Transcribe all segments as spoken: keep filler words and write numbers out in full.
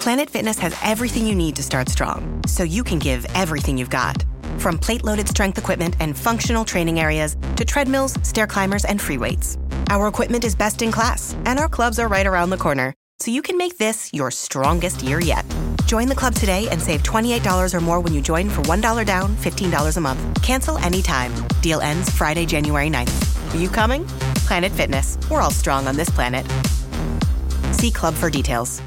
Planet Fitness has everything you need to start strong, so you can give everything you've got. From plate-loaded strength equipment and functional training areas to treadmills, stair climbers, and free weights. Our equipment is best in class, and our clubs are right around the corner, so you can make this your strongest year yet. Join the club today and save twenty-eight dollars or more when you join for one dollar down, fifteen dollars a month. Cancel anytime. Deal ends Friday, January ninth. Are you coming? Planet Fitness. We're all strong on this planet. See club for details.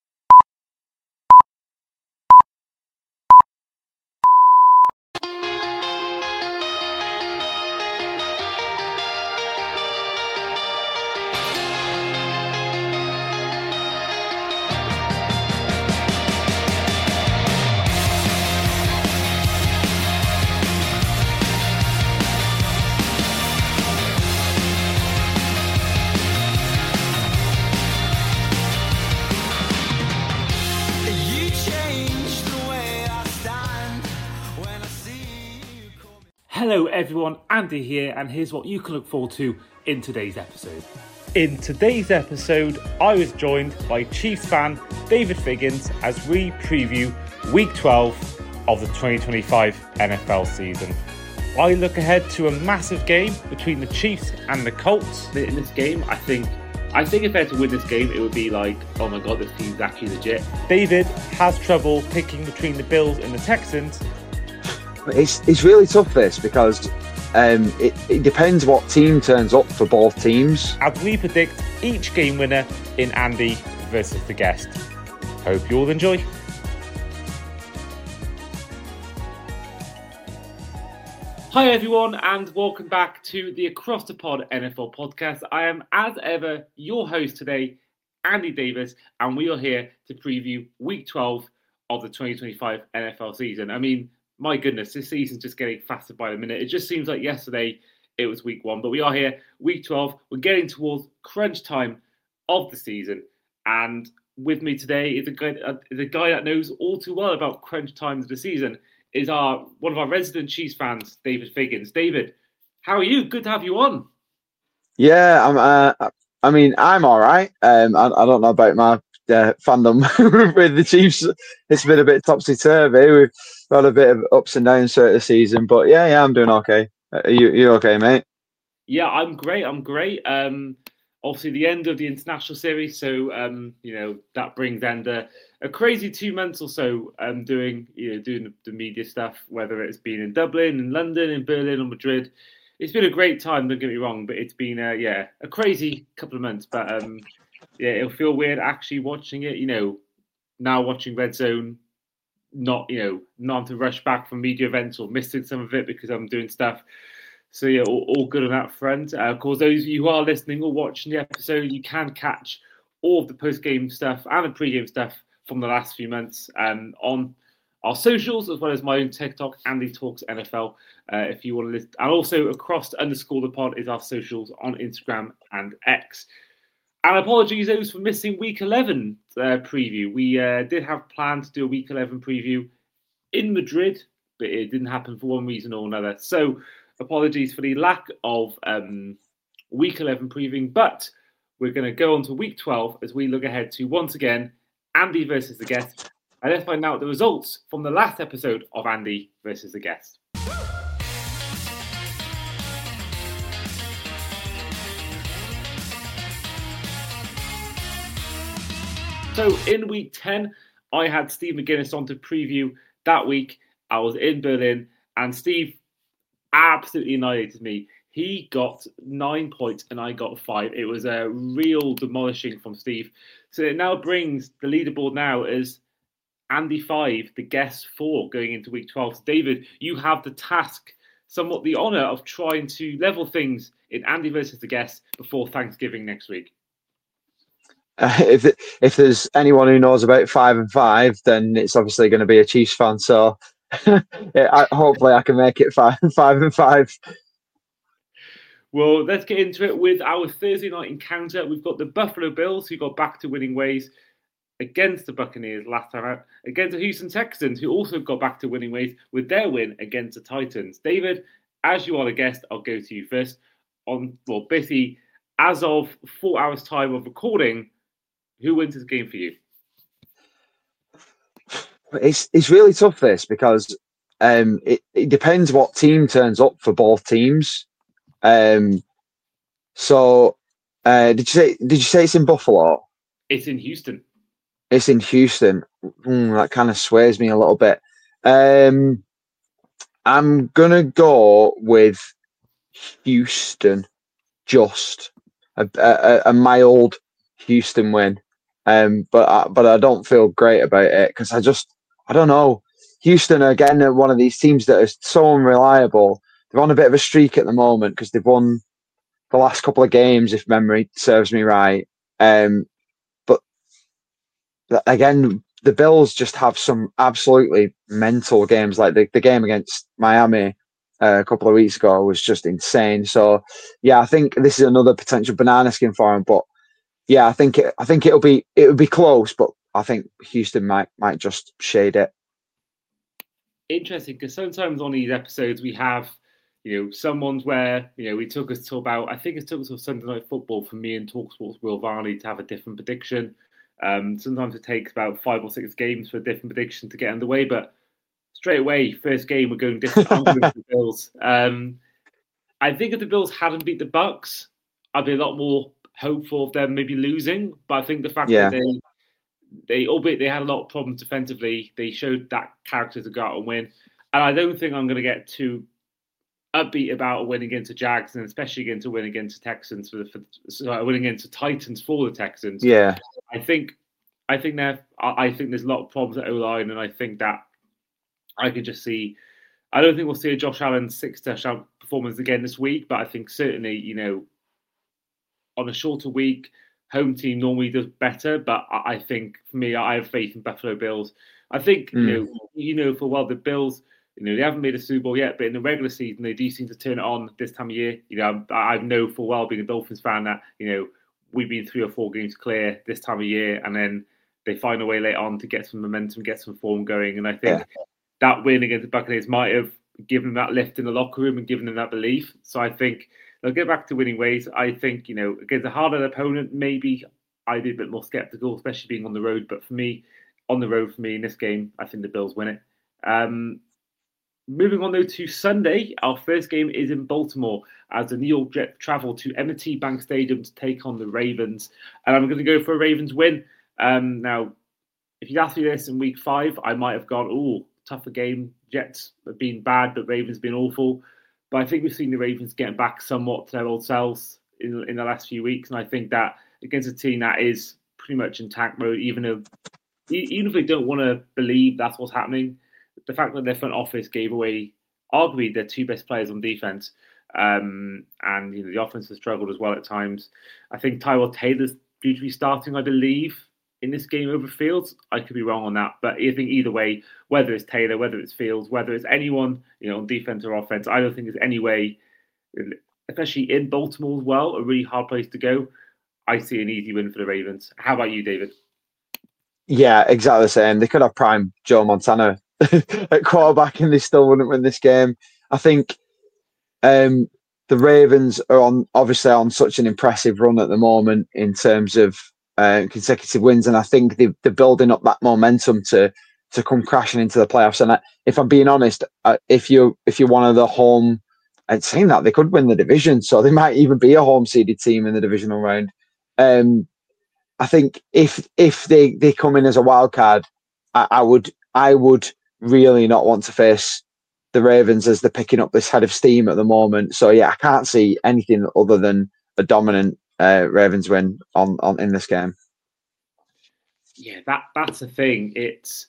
Hello everyone, Andy here, and here's what you can look forward to in today's episode. In today's episode, I was joined by Chiefs fan David Figgins as we preview week twelve of the twenty twenty-five N F L season. I look ahead to a massive game between the Chiefs and the Colts. In this game, I think I think if they had to win this game, it would be like, oh my god, this team's actually legit. David has trouble picking between the Bills and the Texans. It's it's really tough this because um, it, it depends what team turns up for both teams. As we predict each game winner in Andy versus the guest. Hope you all enjoy. Hi everyone and welcome back to the Across the Pod N F L podcast. I am as ever your host today, Andy Davis, and we are here to preview week twelve of the twenty twenty-five N F L season. I mean, my goodness, this season's just getting faster by the minute. It just seems like yesterday it was week one, but we are here, week twelve. We're getting towards crunch time of the season. And with me today is a guy, uh, is a guy that knows all too well about crunch times of the season, is our one of our resident Chiefs fans, David Figgins. David, how are you? Good to have you on. Yeah, I'm. Uh, I mean, I'm all right. Um, I, I don't know about my uh, fandom with the Chiefs. It's been a bit topsy-turvy. We've had a bit of ups and downs throughout the season, but yeah, yeah, I'm doing okay. Are you, you okay, mate? Yeah, I'm great. I'm great. Um, obviously, the end of the international series, so um, you know that brings end a, a crazy two months or so. Um, doing you know doing the, the media stuff, whether it's been in Dublin, in London, in Berlin, or Madrid. It's been a great time. Don't get me wrong, but it's been a, yeah a crazy couple of months. But um, yeah, it'll feel weird actually watching it. You know, now watching Red Zone. Not, you know, not to rush back from media events or missing some of it because I'm doing stuff. So, yeah, all, all good on that front. Uh, of course, those of you who are listening or watching the episode, you can catch all of the post-game stuff and the pre-game stuff from the last few months um, on our socials, as well as my own TikTok, Andy Talks N F L, uh, if you want to listen. And also, across underscore the pod is our socials on Instagram and X. And apologies those for missing week eleven uh, preview. We uh, did have planned to do a week eleven preview in Madrid, but it didn't happen for one reason or another. So apologies for the lack of um, week eleven previewing, but we're going to go on to week twelve as we look ahead to, once again, Andy versus the guest. And let's find out the results from the last episode of Andy versus the guest. So in week ten, I had Steve McGuinness on to preview that week. I was in Berlin and Steve absolutely annihilated me. He got nine points and I got five. It was a real demolishing from Steve. So it now brings the leaderboard now as Andy five, the guest four going into week twelve. So David, you have the task, somewhat the honour of trying to level things in Andy versus the guest before Thanksgiving next week. Uh, if it, if there's anyone who knows about five and five, then it's obviously going to be a Chiefs fan. So yeah, I, hopefully I can make it five, five and five. Well, let's get into it with our Thursday night encounter. We've got the Buffalo Bills, who got back to winning ways against the Buccaneers last time out, against the Houston Texans, who also got back to winning ways with their win against the Titans. David, as you are the guest, I'll go to you first. On well, basically, as of four hours' time of recording, who wins this game for you? It's it's really tough this because um, it, it depends what team turns up for both teams. Um, so uh, did you say did you say it's in Buffalo? It's in Houston. It's in Houston. Mm, that kind of sways me a little bit. Um, I'm gonna go with Houston. Just a, a, a mild Houston win. Um, but I, but I don't feel great about it because I just I don't know. Houston are again are one of these teams that is so unreliable. They're on a bit of a streak at the moment because they've won the last couple of games, if memory serves me right. Um, but again, the Bills just have some absolutely mental games. Like the, the game against Miami uh, a couple of weeks ago was just insane. So yeah, I think this is another potential banana skin for them. But yeah, I think it, I think it'll be it will be close, but I think Houston might might just shade it. Interesting, because sometimes on these episodes we have, you know, some ones where, you know, we took us to about, I think it took us to Sunday Night Football for me and Talksport's Will Varney to have a different prediction. Um, sometimes it takes about five or six games for a different prediction to get underway, but straight away, first game we're going different. I'm going with the Bills. Um, I think if the Bills hadn't beat the Bucks, I'd be a lot more hopeful of them maybe losing. But I think the fact Yeah. that they They, albeit they had a lot of problems defensively, they showed that character to go out and win. And I don't think I'm going to get too upbeat about a win against the Jags, and especially against a win against the Texans for the for, so a win against the Titans for the Texans. Yeah, I think I think there I think there's a lot of problems at O line, and I think that I could just see. I don't think we'll see a Josh Allen six touchdown performance again this week, but I think certainly, you know, on a shorter week, home team normally does better, but I think for me, I have faith in Buffalo Bills. I think mm. you know, you know for well the Bills, you know, they haven't made a Super Bowl yet, but in the regular season they do seem to turn it on this time of year. You know, I, I know for well being a Dolphins fan that you know we've been three or four games clear this time of year, and then they find a way later on to get some momentum, get some form going, and I think yeah. that win against the Buccaneers might have given them that lift in the locker room and given them that belief. So I think they'll get back to winning ways. I think, you know, against a harder opponent, maybe I'd be a bit more sceptical, especially being on the road. But for me, on the road for me in this game, I think the Bills win it. Um, moving on, though, to Sunday, our first game is in Baltimore as the New York Jets travel to M and T Bank Stadium to take on the Ravens. And I'm going to go for a Ravens win. Um, now, if you'd asked me this in week five, I might have gone, oh, tougher game. Jets have been bad, but Ravens have been awful. But I think we've seen the Ravens getting back somewhat to their old selves in, in the last few weeks. And I think that against a team that is pretty much in tank mode, even if, even if they don't want to believe that's what's happening, the fact that their front office gave away arguably their two best players on defense, um, and you know the offense has struggled as well at times. I think Tyrod Taylor's due to be starting, I believe, in this game over Fields. I could be wrong on that, but I think either way, whether it's Taylor, whether it's Fields, whether it's anyone, you know, on defense or offense, I don't think there's any way, especially in Baltimore as well, a really hard place to go. I see an easy win for the Ravens. How about you, David? Yeah, exactly the same. They could have prime Joe Montana at quarterback and they still wouldn't win this game. I think um, the Ravens are on obviously on such an impressive run at the moment in terms of uh, consecutive wins, and I think they, they're building up that momentum to to come crashing into the playoffs. And I, if I'm being honest, uh, if you if you're one of the home, and saying that they could win the division, so they might even be a home seeded team in the divisional round. Um, I think if if they, they come in as a wild card, I, I would I would really not want to face the Ravens as they're picking up this head of steam at the moment. So yeah, I can't see anything other than a dominant uh, Ravens win on, on in this game. Yeah, that that's the thing. It's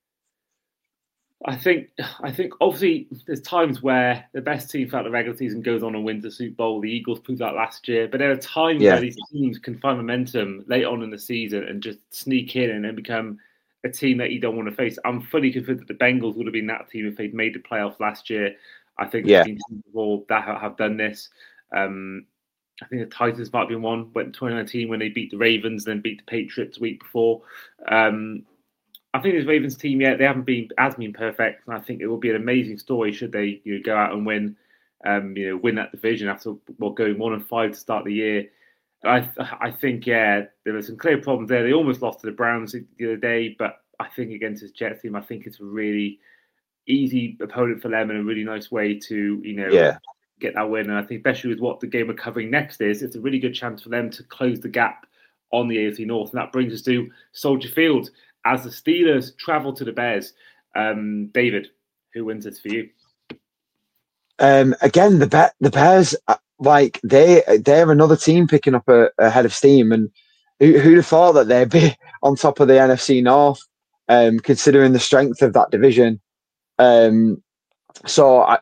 I think I think obviously there's times where the best team throughout the regular season goes on and wins the Super Bowl. The Eagles proved that last year, but there are times yeah. where these teams can find momentum late on in the season and just sneak in and then become a team that you don't want to face. I'm fully convinced that the Bengals would have been that team if they'd made the playoffs last year. I think yeah. the teams before that have done this. Um, I think the Titans might have been one, went in twenty nineteen when they beat the Ravens, then beat the Patriots the week before. Um, I think this Ravens team, yeah, they haven't been as been perfect, and I think it will be an amazing story should they you know, go out and win, um, you know, win that division after well, going one and five to start the year. I I think yeah, there were some clear problems there. They almost lost to the Browns the other day, but I think against this Jets team, I think it's a really easy opponent for them and a really nice way to, you know, yeah. get that win. And I think especially with what the game we're covering next is, it's a really good chance for them to close the gap on the A F C North. And that brings us to Soldier Field as the Steelers travel to the Bears. Um, David, who wins this for you? Um, again, the Be- the Bears, like they they're another team picking up a, a head of steam, and who, who'd have thought that they'd be on top of the N F C North, um, considering the strength of that division. Um, so I,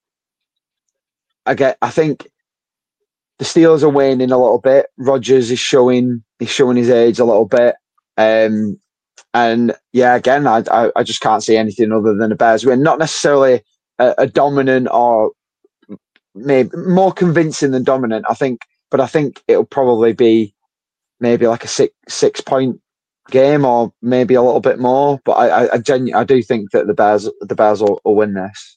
I get, I think the Steelers are waning a little bit. Rodgers is showing he's showing his age a little bit, um, and yeah, again, I, I I just can't see anything other than a Bears win. Not necessarily a, a dominant or maybe more convincing than dominant, I think, but I think it'll probably be maybe like a six six point game or maybe a little bit more. But I I, I, genu- I do think that the Bears the Bears will, will win this.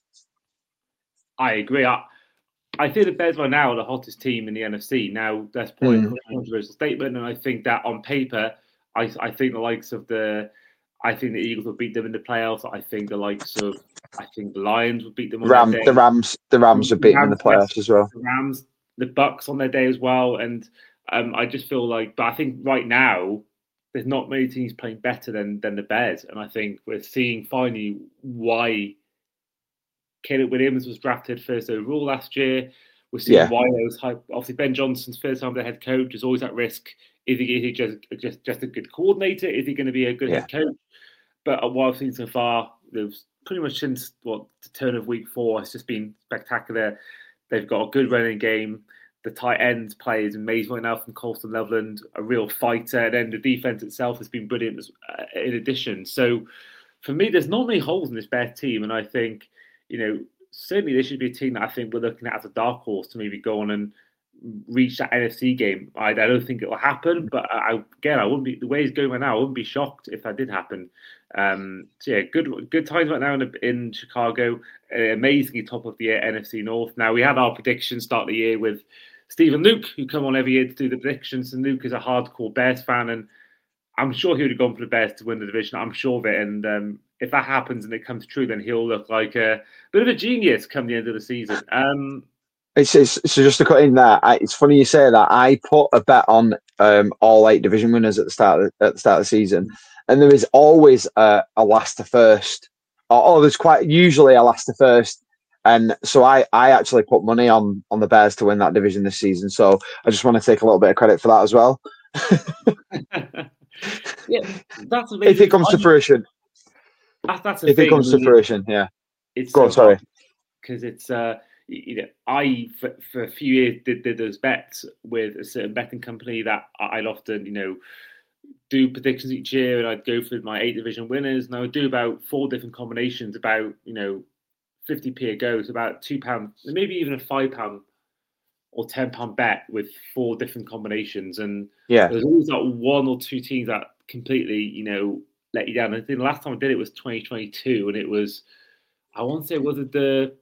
I agree. I, I think the Bears right now are the hottest team in the N F C. Now, that's probably mm. a controversial statement, and I think that on paper, I I think the likes of the, I think the Eagles will beat them in the playoffs. I think the likes of, I think the Lions will beat them on Ram, their day. The Rams, the Rams will beat them in the playoffs as well. The Rams, the Bucks on their day as well, and um, I just feel like, but I think right now there's not many teams playing better than than the Bears, and I think we're seeing finally why Caleb Williams was drafted first overall last year. We're seeing yeah. why there was hype. Obviously, Ben Johnson's first time the head coach is always at risk. Is he, is he just, just just a good coordinator? Is he going to be a good yeah. head coach? But what I've seen so far, there's pretty much since what the turn of week four, it's just been spectacular. They've got a good running game. The tight end play is amazing right now from Colston Loveland, a real fighter. And then the defense itself has been brilliant uh, in addition. So for me, there's not many holes in this Bears team. And I think, you know, certainly this should be a team that I think we're looking at as a dark horse to maybe go on and reach that N F C game. I, I don't think it will happen, but I, again, I wouldn't be the way it's going right now. I wouldn't be shocked if that did happen. Um, so yeah, good good times right now in, in Chicago. Uh, amazingly top of the N F C North. Now we had our predictions start the year with Stephen Luke, who come on every year to do the predictions, and Luke is a hardcore Bears fan, and I'm sure he would have gone for the Bears to win the division. I'm sure of it, and um, if that happens and it comes true, then he'll look like a bit of a genius come the end of the season. Um, It's, it's so just to cut in there. I, it's funny you say that. I put a bet on um, all eight division winners at the start of the, at the start of the season, and there is always a, a last to first. Or, or there's quite usually a last to first, and so I, I actually put money on on the Bears to win that division this season. So I just want to take a little bit of credit for that as well. yeah, that's amazing. If it comes to fruition. That's, that's if thing. it comes to fruition, yeah. It's Go so on, sorry. Because it's uh, you know, I for, for a few years did, did those bets with a certain betting company that I'd often, you know, do predictions each year, and I'd go for my eight division winners, and I would do about four different combinations, about you know, fifty p a go, so about two pound, maybe even a five pound or ten pound bet with four different combinations, and yeah, there's always like one or two teams that completely, you know, let you down. I think the last time I did it was twenty twenty-two, and it was, I want to say, was it the,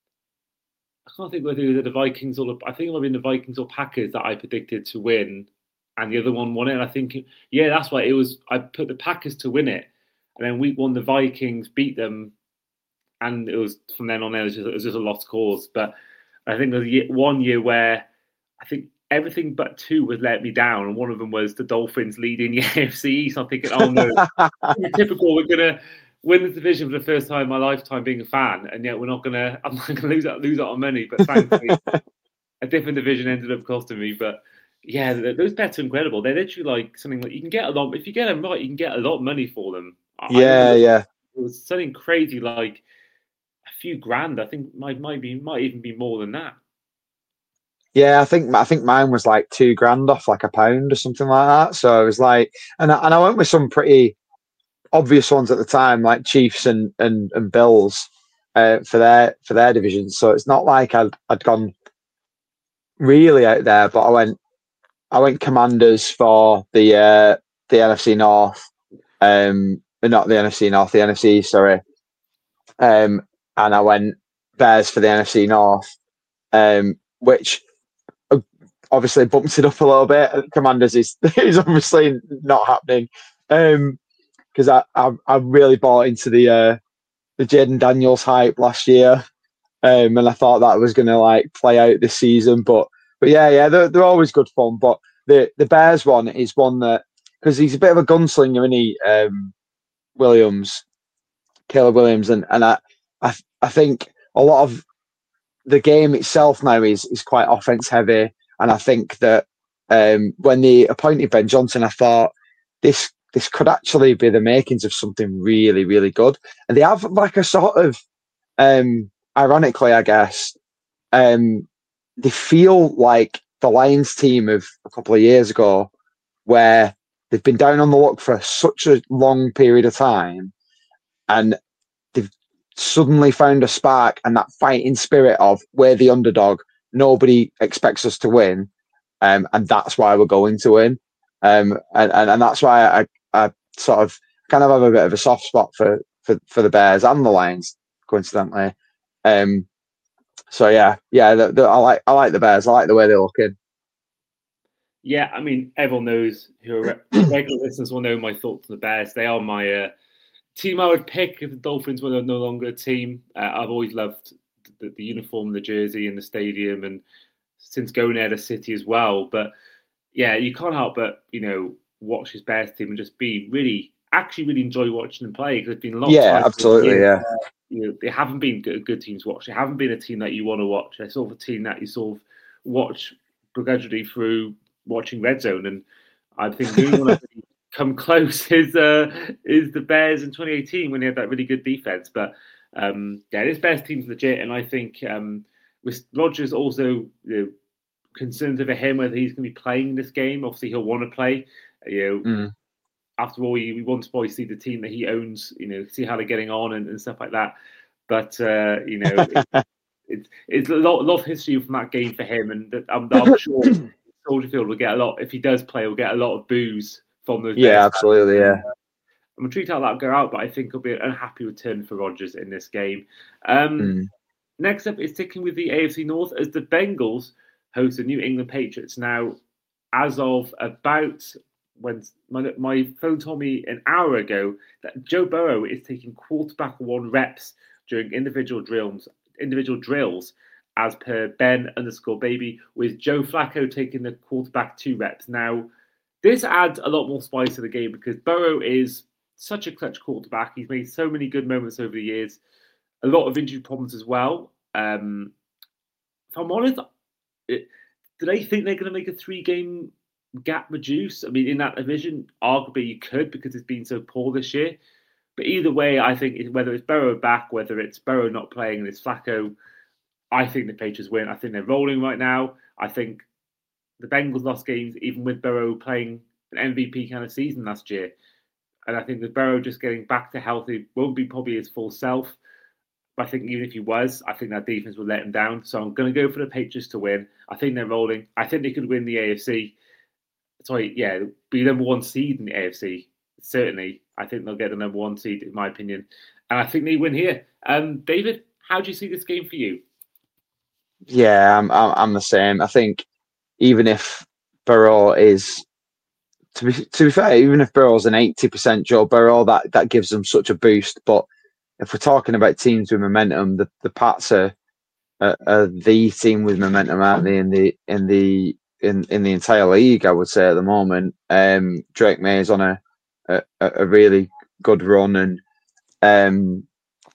I can't think whether it was the Vikings or the, I think it might have been the Vikings or Packers that I predicted to win, and the other one won it. And I think, yeah, that's why it was, I put the Packers to win it, and then week one, the Vikings beat them, and it was, from then on, there, it was just, it was just a lost cause. But I think there was one year where I think everything but two would let me down, and one of them was the Dolphins leading the A F C East. I'm thinking, oh no, typical, we're gonna win the division for the first time in my lifetime being a fan, and yet we're not gonna. I'm not gonna lose out lose out on money. But thankfully, a different division ended up costing me. But yeah, those bets are incredible. They're literally like something like you can get a lot. If you get them right, you can get a lot of money for them. Yeah, I yeah. It was something crazy, like a few grand. I think might might be might even be more than that. Yeah, I think I think mine was like two grand off like a pound or something like that. So it was like, and I, and I went with some pretty obvious ones at the time, like Chiefs and and, and Bills uh, for their for their divisions. So it's not like I'd I'd gone really out there, but I went I went Commanders for the uh, the N F C North, um, not the N F C North, the N F C East, sorry, um, and I went Bears for the N F C North, um, which obviously bumped it up a little bit. Commanders is is obviously not happening. Um, because I, I I really bought into the uh, the Jaden Daniels hype last year, um, and I thought that was going to like play out this season. But but yeah, yeah, they're they're always good fun. But the the Bears one is one that, because he's a bit of a gunslinger, isn't he? Um, Williams, Caleb Williams, and and I I I think a lot of the game itself now is is quite offense heavy, and I think that um, when they appointed Ben Johnson, I thought this this could actually be the makings of something really really good. And they have like a sort of, um, ironically, I guess, um, they feel like the Lions team of a couple of years ago, where they've been down on the luck for such a long period of time, and they've suddenly found a spark and that fighting spirit of we're the underdog, nobody expects us to win, um, and that's why we're going to win, um, and, and and that's why I, I sort of kind of have a bit of a soft spot for for, for the Bears and the Lions, coincidentally. Um, so yeah, yeah, the, the, I like I like the Bears. I like the way they're looking. Yeah, I mean, everyone knows who are regular listeners will know my thoughts on the Bears. They are my uh, team I would pick if the Dolphins were no longer a team. Uh, I've always loved the, the uniform, the jersey, and the stadium, and since going there, the city as well. But yeah, you can't help but, you know, watch his Bears team and just be really, actually really enjoy watching them play, because there's been a lot yeah, of times absolutely, yeah. Where, you know, they haven't been good, good teams to watch. They haven't been a team that you want to watch. They're sort of a team that you sort of watch gradually through watching Red Zone, and I think the only one that's really come close is uh, is the Bears in twenty eighteen when they had that really good defense. But um, yeah, this Bears team's legit, and I think um, with Rodgers also, you know, concerns over him whether he's going to be playing in this game. Obviously, he'll want to play. You know, Mm. after all, we want to probably see the team that he owns. You know, see how they're getting on and, and stuff like that. But uh, you know, it, it, it's a lot, a lot of history from that game for him, and I'm, I'm sure Soldier Field will get a lot, if he does play, will get a lot of boos from those. Yeah, Bears absolutely, fans. Yeah. I'm intrigued how that'll go out, but I think it'll be an unhappy return for Rodgers in this game. Um, mm. Next up is sticking with the A F C North as the Bengals host the New England Patriots. Now, as of about when my, my phone told me an hour ago that Joe Burrow is taking quarterback one reps during individual drills, individual drills, as per Ben underscore baby, with Joe Flacco taking the quarterback two reps. Now, this adds a lot more spice to the game because Burrow is such a clutch quarterback. He's made so many good moments over the years. A lot of injury problems as well. Um, if I'm honest, it, do they think they're going to make a three-game gap reduce? I mean, in that division, arguably you could because it's been so poor this year. But either way, I think whether it's Burrow back, whether it's Burrow not playing and it's Flacco, I think the Patriots win. I think they're rolling right now. I think the Bengals lost games even with Burrow playing an M V P kind of season last year. And I think with Burrow just getting back to healthy won't be probably his full self. But I think even if he was, I think that defense will let him down. So I'm going to go for the Patriots to win. I think they're rolling. I think they could win the A F C. Sorry, yeah, be number one seed in the A F C. Certainly. I think they'll get the number one seed, in my opinion. And I think they win here. Um, David, how do you see this game for you? Yeah, I'm, I'm I'm the same. I think even if Burrow is, to be to be fair, even if Burrow's an eighty percent Joe Burrow, that, that gives them such a boost. But if we're talking about teams with momentum, the, the Pats are, are, are the team with momentum, aren't they? In the in the in, in the entire league, I would say at the moment. Um, Drake May is on a, a a really good run, and um.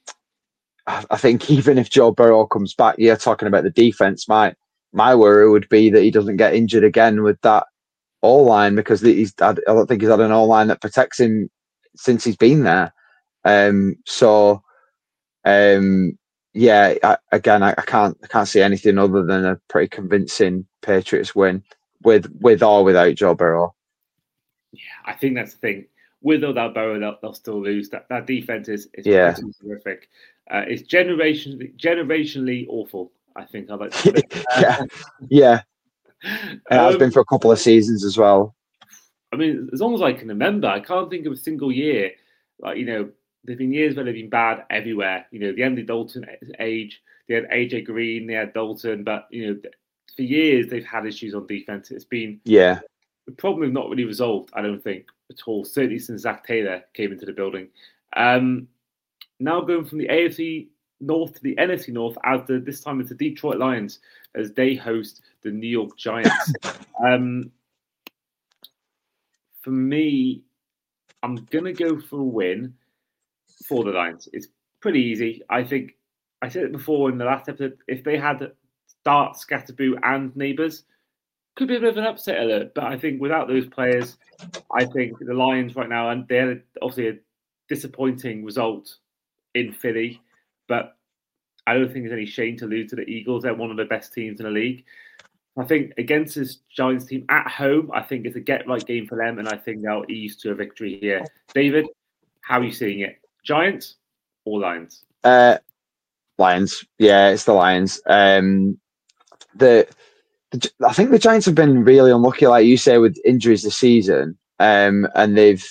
I think even if Joe Burrow comes back, you're talking about the defense. My my worry would be that he doesn't get injured again with that O-line, because he's I don't think he's had an O-line that protects him since he's been there. Um, so, um, yeah, I, again, I, I can't I can't see anything other than a pretty convincing Patriots win with with or without Joe Burrow. Yeah, I think that's the thing. With or without Burrow, they'll, they'll still lose. That that defense is, is yeah. terrific. Uh, it's generationally generationally awful. I think I like to put it. yeah, yeah. It has um, been for a couple of seasons as well. I mean, as long as I can remember, I can't think of a single year. Like, you know, there've been years where they've been bad everywhere. You know, the Andy Dalton age, they had A J Green, they had Dalton, but you know, for years they've had issues on defense. It's been yeah. The problem is not really resolved, I don't think. at all, certainly since Zach Taylor came into the building. Um, now going from the A F C North to the N F C North, as the, this time it's the Detroit Lions as they host the New York Giants. um, for me, I'm going to go for a win for the Lions. It's pretty easy. I think, I said it before in the last episode, if they had Dart, Scatterboo and Neighbours, could be a bit of an upset alert. But I think without those players, I think the Lions right now, and they're obviously a disappointing result in Philly, but I don't think there's any shame to lose to the Eagles. They're one of the best teams in the league. I think against this Giants team at home, I think it's a get-right game for them, and I think they'll ease to a victory here. David, how are you seeing it? Giants or Lions? Uh, Lions. Yeah, it's the Lions. Um, the, the I think the Giants have been really unlucky, like you say, with injuries this season, um, and they've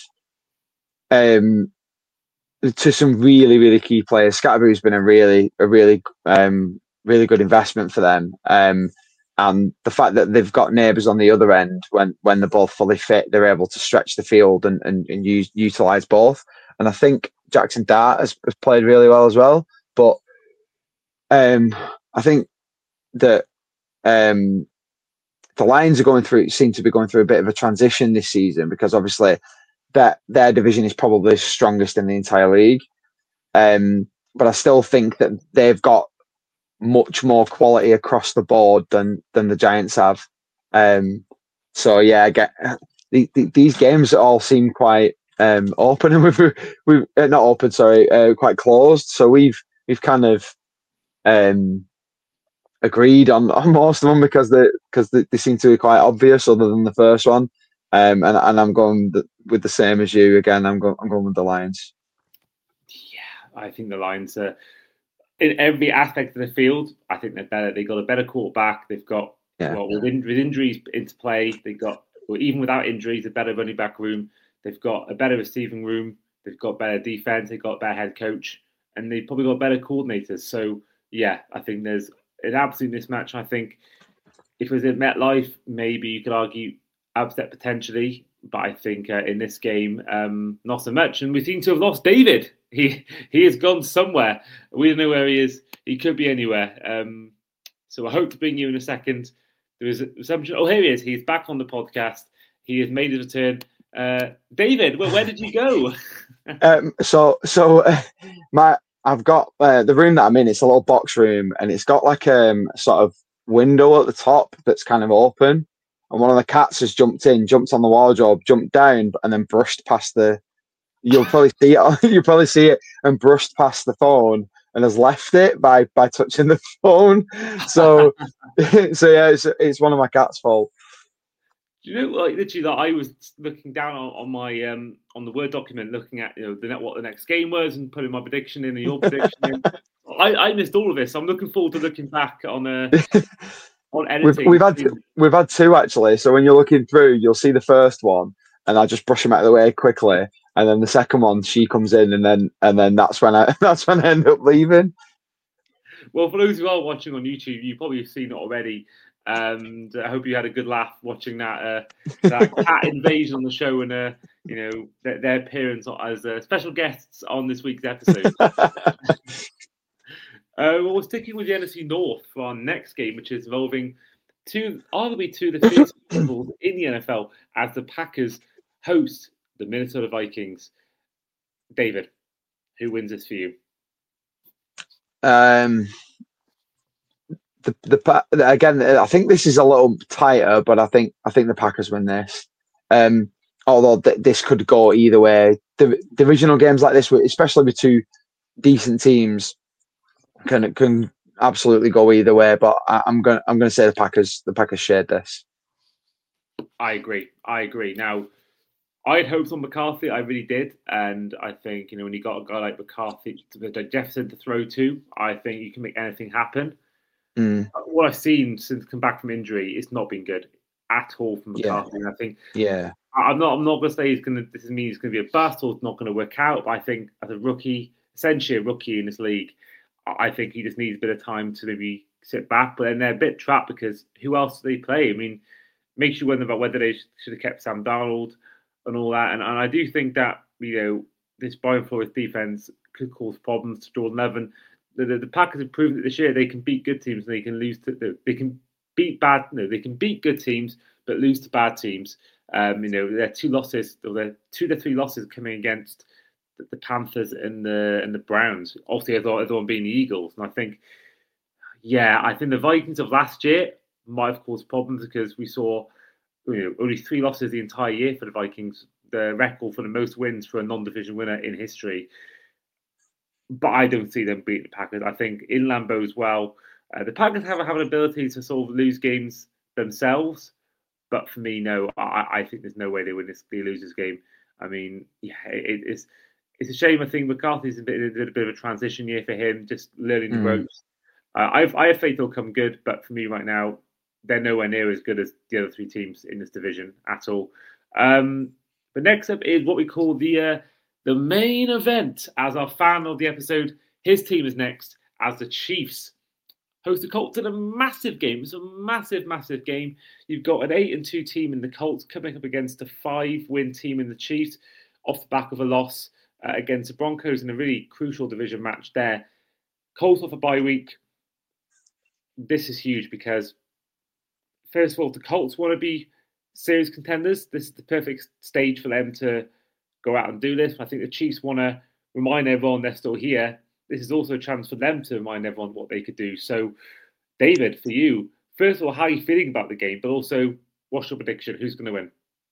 um, to some really, really key players. Scatterboo's been a really, a really, um, really good investment for them. Um, and the fact that they've got Neighbours on the other end, when when they're both fully fit, they're able to stretch the field and and, and use utilize both. And I think Jackson Dart has, has played really well as well. But um, I think that um, the Lions are going through, seem to be going through a bit of a transition this season, because obviously that their division is probably the strongest in the entire league. Um, but I still think that they've got much more quality across the board than than the Giants have. Um, so yeah, I get the, the, these games all seem quite um, open, and we've we've uh, not open, sorry, uh, quite closed. So we've we've kind of um, agreed on, on most of them because they because they, they seem to be quite obvious, other than the first one. Um, and and I'm going the, with the same as you again. I'm going I'm going with the Lions. Yeah, I think the Lions are in every aspect of the field. I think they're better. They got a better quarterback. They've got yeah. well with, in, with injuries into play. They got well, even without injuries, a better running back room. They've got a better receiving room. They've got better defense. They've got a better head coach, and they've probably got better coordinators. So yeah, I think there's an absolute mismatch. I think if it was in MetLife, maybe you could argue upset potentially, but I think uh, in this game, um, not so much. And we seem to have lost David. He he has gone somewhere. We don't know where he is. He could be anywhere. Um, so I hope to bring you in a second. There is assumption. Oh, here he is. He's back on the podcast. He has made his return. Uh, David, well, where did you go? um, so so uh, my I've got uh, the room that I'm in. It's a little box room, and it's got like um, a sort of window at the top that's kind of open. And one of the cats has jumped in, jumped on the wardrobe, jumped down, and then brushed past the. You'll probably see it. You'll probably see it, and brushed past the phone, and has left it by by touching the phone. So, so yeah, it's it's one of my cat's fault. Do you know, like literally, that I was looking down on, on my um on the Word document, looking at you know the what the next game was, and putting my prediction in and your prediction in. I, I missed all of this. I'm looking forward to looking back on uh, on editing. We've, we've had we've had two actually. So when you're looking through, you'll see the first one, and I just brush them out of the way quickly, and then the second one, she comes in, and then and then that's when I that's when I end up leaving. Well, for those who are watching on YouTube, you've probably seen it already. And I hope you had a good laugh watching that uh, that cat invasion on the show, and uh, you know their, their appearance as uh, special guests on this week's episode. uh, well, we're sticking with the N F C North for our next game, which is involving two, arguably two of the fiercest rivals in the N F L, as the Packers host the Minnesota Vikings. David, who wins this for you? Um. The, the again, I think this is a little tighter, but I think I think the Packers win this. Um, although th- this could go either way. The divisional games like this, especially with two decent teams, can can absolutely go either way. But I, I'm going I'm going to say the Packers. The Packers shared this. I agree. I agree. Now, I had hopes on McCarthy. I really did, and I think you know when you got a guy like McCarthy, Jefferson to throw to, I think you can make anything happen. Mm. What I've seen since come back from injury, it's not been good at all from McCarthy. Yeah. And I think, yeah, I'm not. I'm not going to say he's going to. This means he's going to be a bust or it's not going to work out. But I think as a rookie, essentially a rookie in this league, I think he just needs a bit of time to maybe sit back. But then they're a bit trapped because who else do they play? I mean, makes you wonder about whether they should have kept Sam Darnold and all that. And, and I do think that, you know, this Brian Flores defense could cause problems to Jordan Love. And the, the, the Packers have proven that this year they can beat good teams and they can lose to, they can beat bad, no, they can beat good teams, but lose to bad teams. Um, you know, their two losses, or their two to three losses coming against the, the Panthers and the and the Browns. Obviously, I thought everyone being the Eagles. And I think, yeah, I think the Vikings of last year might have caused problems because we saw, you know, only three losses the entire year for the Vikings, the record for the most wins for a non-division winner in history. But I don't see them beating the Packers. I think in Lambeau as well, uh, the Packers have, have an ability to sort of lose games themselves. But for me, no, I, I think there's no way they win this, they lose this game. I mean, yeah, it, it's it's a shame. I think McCarthy's a bit, a bit of a transition year for him, just learning the mm. ropes. Uh, I've, I have faith they'll come good, but for me right now, they're nowhere near as good as the other three teams in this division at all. Um, but next up is what we call the uh, the main event. As our fan of the episode, his team is next as the Chiefs host the Colts in a massive game. It's a massive, massive game. You've got an eight and two team in the Colts coming up against a five-win team in the Chiefs off the back of a loss uh, against the Broncos in a really crucial division match there. Colts off a bye week. This is huge because, first of all, the Colts want to be serious contenders. This is the perfect stage for them to go out and do this. I think the Chiefs want to remind everyone they're still here. This is also a chance for them to remind everyone what they could do. So, David, for you, first of all, how are you feeling about the game? But also, what's your prediction? Who's going to win?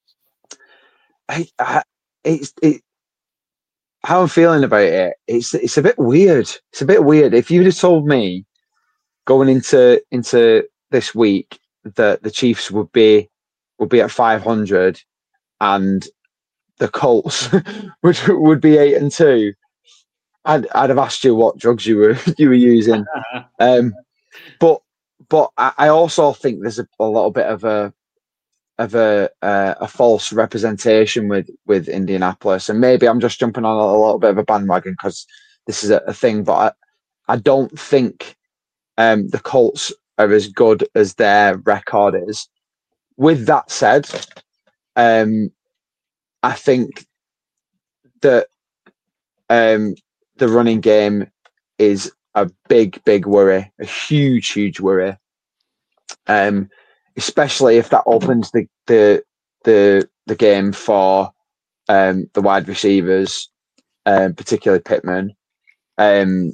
I, I, it's it, how I'm feeling about it. It's it's a bit weird. It's a bit weird. If you'd have told me going into into this week that the Chiefs would be would be at five hundred and the Colts would would be eight and two. I'd, I'd have asked you what drugs you were you were using, um, but but I also think there's a, a little bit of a of a uh, a false representation with, with Indianapolis, and maybe I'm just jumping on a, a little bit of a bandwagon because this is a, a thing, but I, I don't think um, the Colts are as good as their record is. With that said, um, I think that. Um, The running game is a big, big worry, a huge, huge worry. Um, especially if that opens the the the, the game for um, the wide receivers, um, particularly Pittman. Um,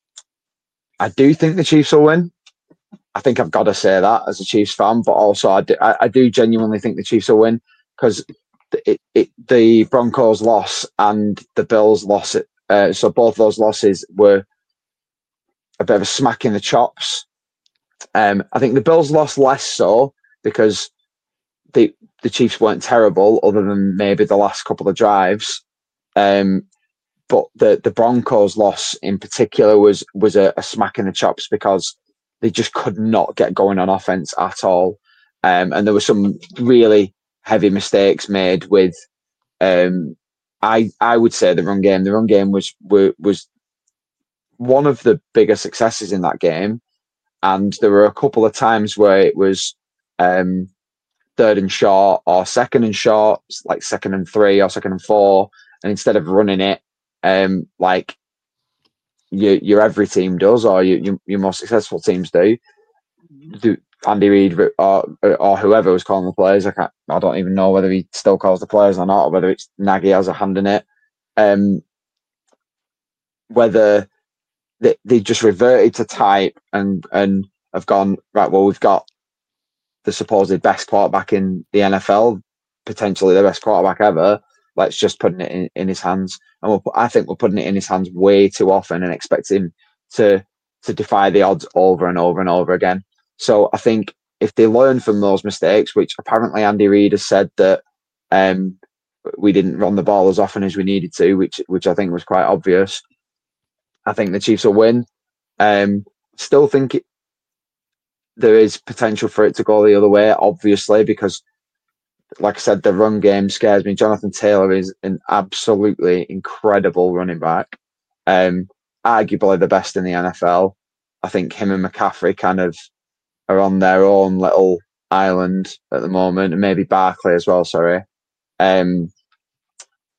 I do think the Chiefs will win. I think I've got to say that as a Chiefs fan, but also I do, I, I do genuinely think the Chiefs will win because it, it, the Broncos loss and the Bills loss it. Uh, so both those losses were a bit of a smack in the chops. Um, I think the Bills lost less so because the the Chiefs weren't terrible, other than maybe the last couple of drives. Um, but the the Broncos loss in particular was was a, a smack in the chops because they just could not get going on offense at all, um, and there were some really heavy mistakes made with. Um, I, I would say the run game. The run game was was one of the bigger successes in that game, and there were a couple of times where it was um, third and short or second and short, like second and three or second and four, and instead of running it, um, like your your every team does or your your, your more successful teams do, do Andy Reid or or whoever was calling the plays. I can't. I don't even know whether he still calls the players or not, or whether it's Nagy has a hand in it. Um, whether they, they just reverted to type and and have gone right. Well, we've got the supposed best quarterback in the N F L, potentially the best quarterback ever. Let's just put it in, in his hands, and we'll, I think we're putting it in his hands way too often and expect him to to defy the odds over and over and over again. So I think if they learn from those mistakes, which apparently Andy Reid has said that um, we didn't run the ball as often as we needed to, which which I think was quite obvious. I think the Chiefs will win. Um, still think it, there is potential for it to go the other way, obviously, because, like I said, the run game scares me. Jonathan Taylor is an absolutely incredible running back, um, arguably the best in the N F L. I think him and McCaffrey kind of are on their own little island at the moment, and maybe Barkley as well, sorry. Um,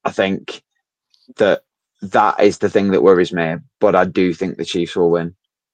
I think that that is the thing that worries me. But I do think the Chiefs will win.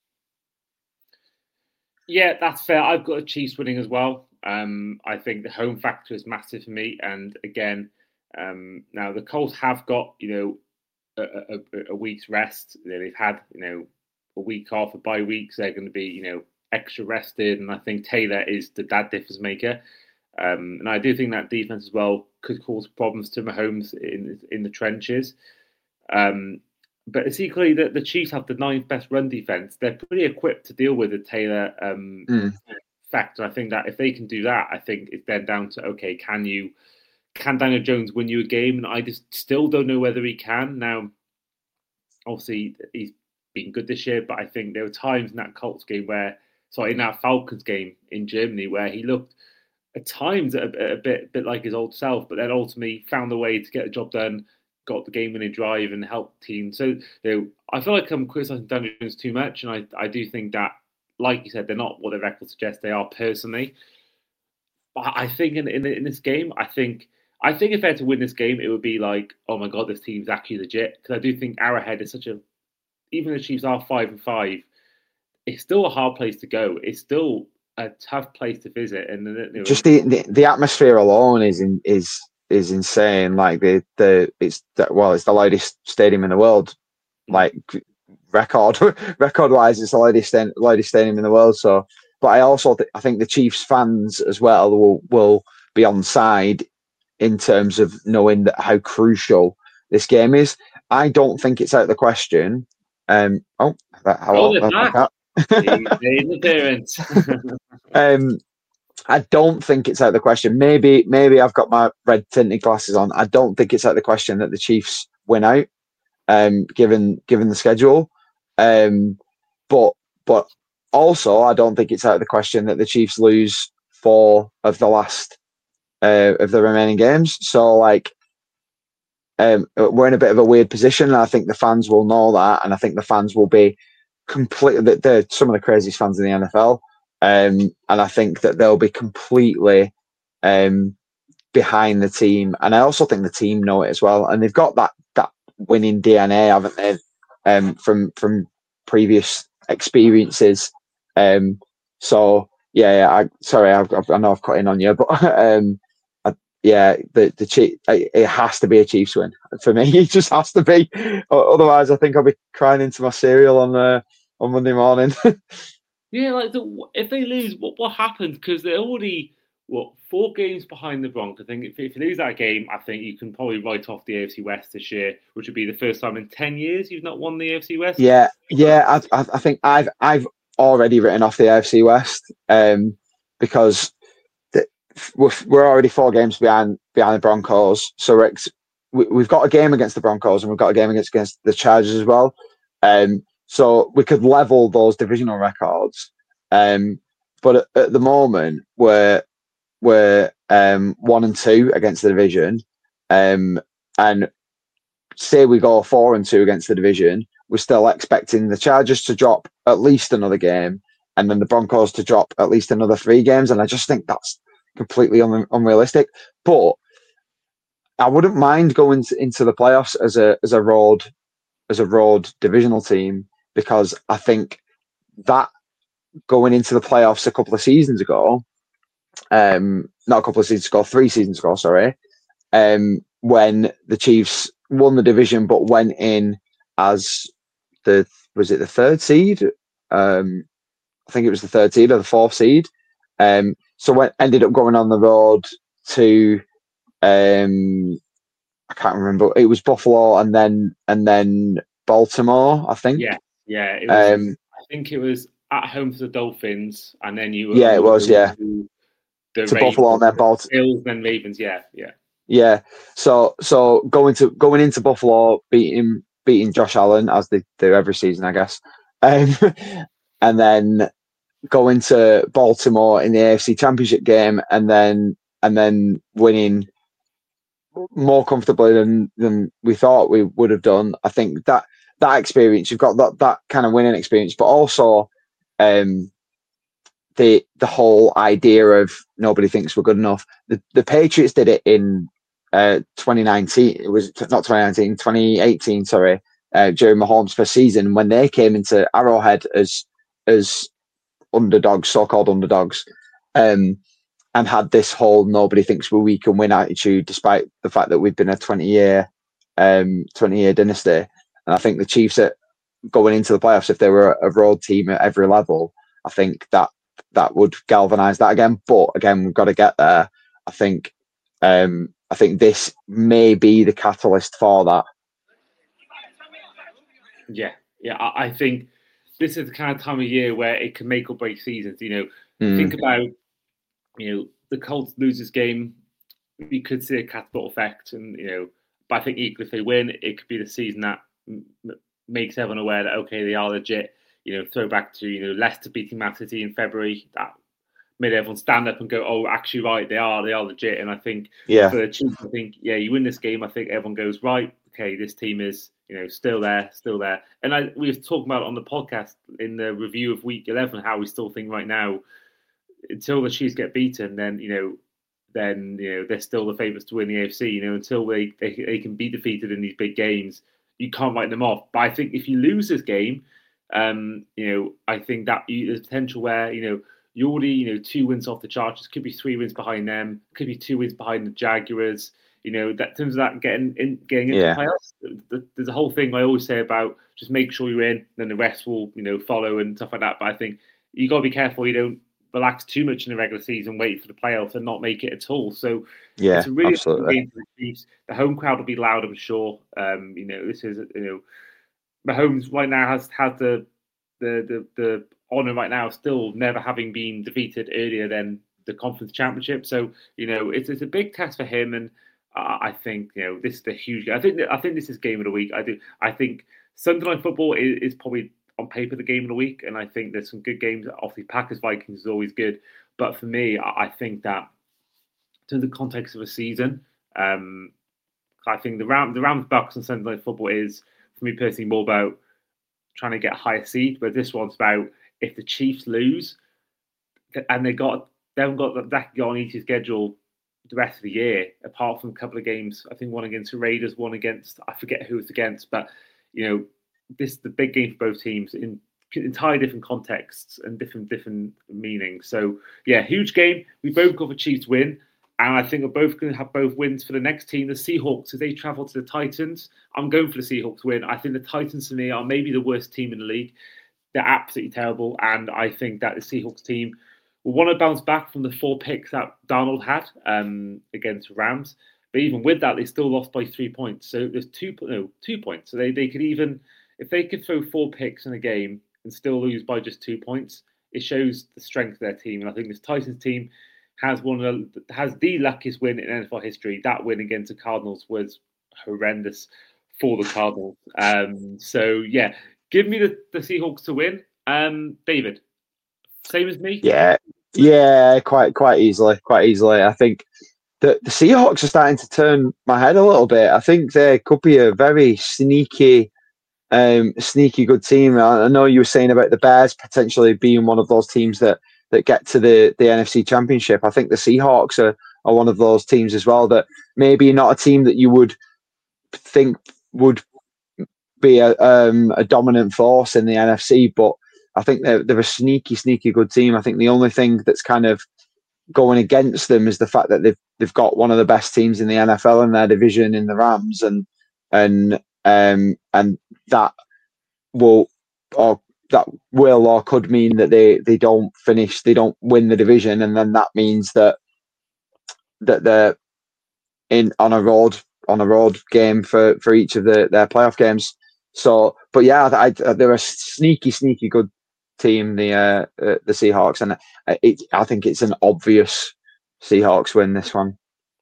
Yeah, that's fair. I've got the Chiefs winning as well. Um, I think the home factor is massive for me. And again, um, now the Colts have got, you know, a, a, a week's rest. They've had, you know, a week off, a bye week. So they're going to be, you know, extra rested. And I think Taylor is the that difference maker. Um, and I do think that defense as well could cause problems to Mahomes in in the trenches. Um, but it's equally that the Chiefs have the ninth best run defense. They're pretty equipped to deal with the Taylor um, Mm. factor. I think that if they can do that, I think it's then down to, okay, can you, can Daniel Jones win you a game? And I just still don't know whether he can. Now, obviously, he's been good this year, but I think there were times in that Colts game where, sorry, in that Falcons game in Germany where he looked at times a, a bit, bit like his old self, but then ultimately found a way to get the job done, got the game-winning drive, and helped the team. So, you know, I feel like I'm criticizing Daniel Jones too much, and I, I do think that, like you said, they're not what their record suggests they are personally. But I think in in, in this game, I think I think if they had to win this game, it would be like, oh my god, this team's actually legit. Because I do think Arrowhead is such a, even the Chiefs are five and five, it's still a hard place to go. It's still a tough place to visit, and you know, just the, the the atmosphere alone is in, is is insane. Like the the it's the, well, it's the loudest stadium in the world. Like record record wise, it's the loudest loudest stadium in the world. So, but I also th- I think the Chiefs fans as well will will be on side in terms of knowing that how crucial this game is. I don't think it's out of the question. Um. Oh, that, hello. oh, they're back. The parents. um, I don't think it's out of the question. Maybe, maybe I've got my red tinted glasses on. I don't think it's out of the question that the Chiefs win out, um, given given the schedule. Um, but but also, I don't think it's out of the question that the Chiefs lose four of the last uh, of the remaining games. So, like, um, we're in a bit of a weird position, and I think the fans will know that, and I think the fans will be completely. They're some of the craziest fans in the N F L, um, and I think that they'll be completely um, behind the team. And I also think the team know it as well, and they've got that that winning D N A, haven't they? Um, from from previous experiences. Um, so yeah, yeah I sorry, I've, I've, I know I've cut in on you, but um, I, yeah, the the Chief, it has to be a Chiefs win for me. It just has to be. Otherwise, I think I'll be crying into my cereal on uh, on Monday morning. Yeah, like the, if they lose, what what happens? Because they're already what four games behind the Broncos. I think if, if you lose that game, I think you can probably write off the A F C West this year, which would be the first time in ten years you've not won the A F C West. Yeah, yeah, I, I think I've I've already written off the A F C West um, because the, we're, we're already four games behind behind the Broncos. So we're ex- we, we've got a game against the Broncos and we've got a game against against the Chargers as well. Um, so we could level those divisional records. Um, but at, at the moment we're we're um, one and two against the division, um, and say we go four and two against the division, we're still expecting the Chargers to drop at least another game, and then the Broncos to drop at least another three games. And I just think that's completely un- unrealistic. But I wouldn't mind going to, into the playoffs as a as a road as a road divisional team, because I think that going into the playoffs a couple of seasons ago, um, not a couple of seasons ago, three seasons ago, sorry, um, when the Chiefs won the division but went in as the was it the third seed? Um, I think it was the third seed or the fourth seed. Um, so when ended up going on the road to um, I can't remember. It was Buffalo and then and then Baltimore, I think. Yeah, yeah. It was, um, I think it was at home for the Dolphins, and then you were yeah, it was yeah. To, the to Ravens, Buffalo and then Baltimore. Bills, then Ravens. Yeah, yeah. Yeah. So so going to going into Buffalo, beating beating Josh Allen as they do every season, I guess. Um, and then going to Baltimore in the A F C Championship game, and then and then winning more comfortably than than we thought we would have done. I think that that experience, you've got that that kind of winning experience, but also um, the the whole idea of nobody thinks we're good enough. The the Patriots did it in uh, twenty nineteen. It was not twenty nineteen, twenty eighteen. Sorry, uh, during Mahomes' first season when they came into Arrowhead as as underdogs, so-called underdogs, um, and had this whole nobody thinks we we can win attitude, despite the fact that we've been a twenty year um, twenty year dynasty. And I think the Chiefs are going into the playoffs, if they were a road team at every level, I think that that would galvanise that again. But again, we've got to get there. I think um, I think this may be the catalyst for that. Yeah, yeah. I, I think this is the kind of time of year where it can make or break seasons. You know, mm. think about you know the Colts lose this game, we could see a catapult effect, and you know, but I think equally if they win, it could be the season that m- makes everyone aware that okay, they are legit. You know, throw back to you know Leicester beating Man City in February, that made everyone stand up and go, oh, actually, right, they are, they are legit. And I think yeah. for the Chiefs, I think yeah, you win this game, I think everyone goes right. Okay, this team is you know still there, still there. And I we were talking about it on the podcast in the review of Week eleven how we still think right now until the Chiefs get beaten, then you know. then you know they're still the favourites to win the A F C. You know, until they, they they can be defeated in these big games, you can't write them off. But I think if you lose this game, um, you know, I think that you, there's potential where you know you're already you know two wins off the Chargers, could be three wins behind them, could be two wins behind the Jaguars. You know, that in terms of that getting in, getting into yeah. the playoffs, there's a whole thing I always say about just make sure you're in, then the rest will you know follow and stuff like that. But I think you got to be careful you don't relax too much in the regular season, wait for the playoffs and not make it at all. So yeah, it's a really absolutely. game for the Chiefs. The home crowd will be loud, I'm sure. Um, you know, this is you know, Mahomes right now has had the the the, the honor right now, still never having been defeated earlier than the conference championship. So you know, it's it's a big test for him, and uh, I think you know this is a huge. I think I think this is game of the week. I do. I think Sunday Night Football is, is probably on paper the game of the week, and I think there's some good games. Obviously, Packers Vikings is always good, but for me, I think that in the context of a season, um, I think the Ram, the Rams Bucks and Sunday Night Football is for me personally more about trying to get a higher seed, but this one's about if the Chiefs lose and they got they haven't got that that go on easy schedule the rest of the year, apart from a couple of games. I think one against the Raiders, one against I forget who it's against, but you know. This is the big game for both teams in entirely different contexts and different different meanings. So yeah, huge game. We both got the Chiefs win, and I think we're both going to have both wins for the next team, the Seahawks, as they travel to the Titans. I'm going for the Seahawks win. I think the Titans for me are maybe the worst team in the league. They're absolutely terrible, and I think that the Seahawks team will want to bounce back from the four picks that Darnold had um, against Rams. But even with that, they still lost by three points. So there's two no two points. So they they could even. If they could throw four picks in a game and still lose by just two points, it shows the strength of their team. And I think this Titans team has one of the, has the luckiest win in N F L history. That win against the Cardinals was horrendous for the Cardinals. Um, so yeah, give me the, the Seahawks to win. Um, David, same as me. Yeah, yeah, quite quite easily, quite easily. I think the the Seahawks are starting to turn my head a little bit. I think they could be a very sneaky. Um, sneaky good team. I know you were saying about the Bears potentially being one of those teams that, that get to the, the N F C Championship. I think the Seahawks are, are one of those teams as well that maybe not a team that you would think would be a, um, a dominant force in the N F C, but I think they're, they're a sneaky, sneaky good team. I think the only thing that's kind of going against them is the fact that they've they've got one of the best teams in the N F L in their division in the Rams, and and um and that will or that will or could mean that they they don't finish, they don't win the division, and then that means that that they're in on a road on a road game for for each of the their playoff games. So, but yeah, I, I, they're a sneaky, sneaky good team, the uh, uh, the Seahawks, and it, I think it's an obvious Seahawks win this one.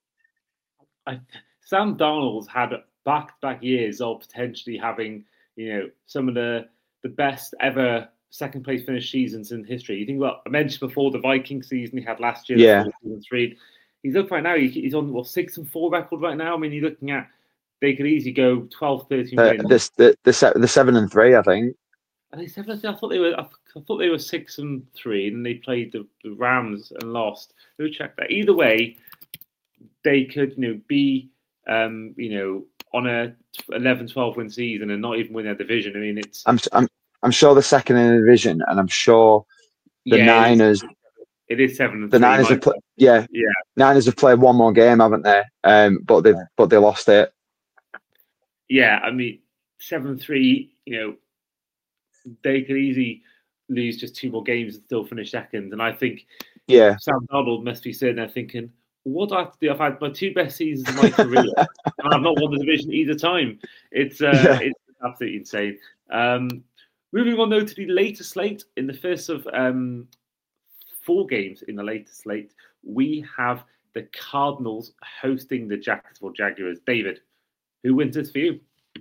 I, Sam Darnold's had back-to-back years of potentially having, you know, some of the the best ever second place finish seasons in history. You think about, I mentioned before the Viking season he had last year, yeah, four and three. He's up right now. He, he's on what six and four record right now. I mean, you're looking at they could easily go twelve, thirteen uh, wins. This the the the seven and three, I think. Are they seven and three? I thought they were. I thought they were six and three, and they played the, the Rams and lost. Who check that? Either way, they could, you know, be um, you know, on a eleven, twelve win season and not even win their division. I mean, it's. I'm I'm I'm sure they're second in the division, and I'm sure the yeah, Niners. It is seven and the three. Niners have Mike. played. Yeah, yeah. Niners have played one more game, haven't they? Um, but they but they lost it. Yeah, I mean, seven three. You know, they could easily lose just two more games and still finish second. And I think, yeah, Sam Darnold must be sitting there thinking, "What do I have to do? I've had my two best seasons of my career, and I've not won the division either time. It's uh, yeah. it's absolutely insane." Um, moving on though to the later slate, in the first of um, four games in the later slate, we have the Cardinals hosting the Jacksonville Jaguars. David, who wins this for you?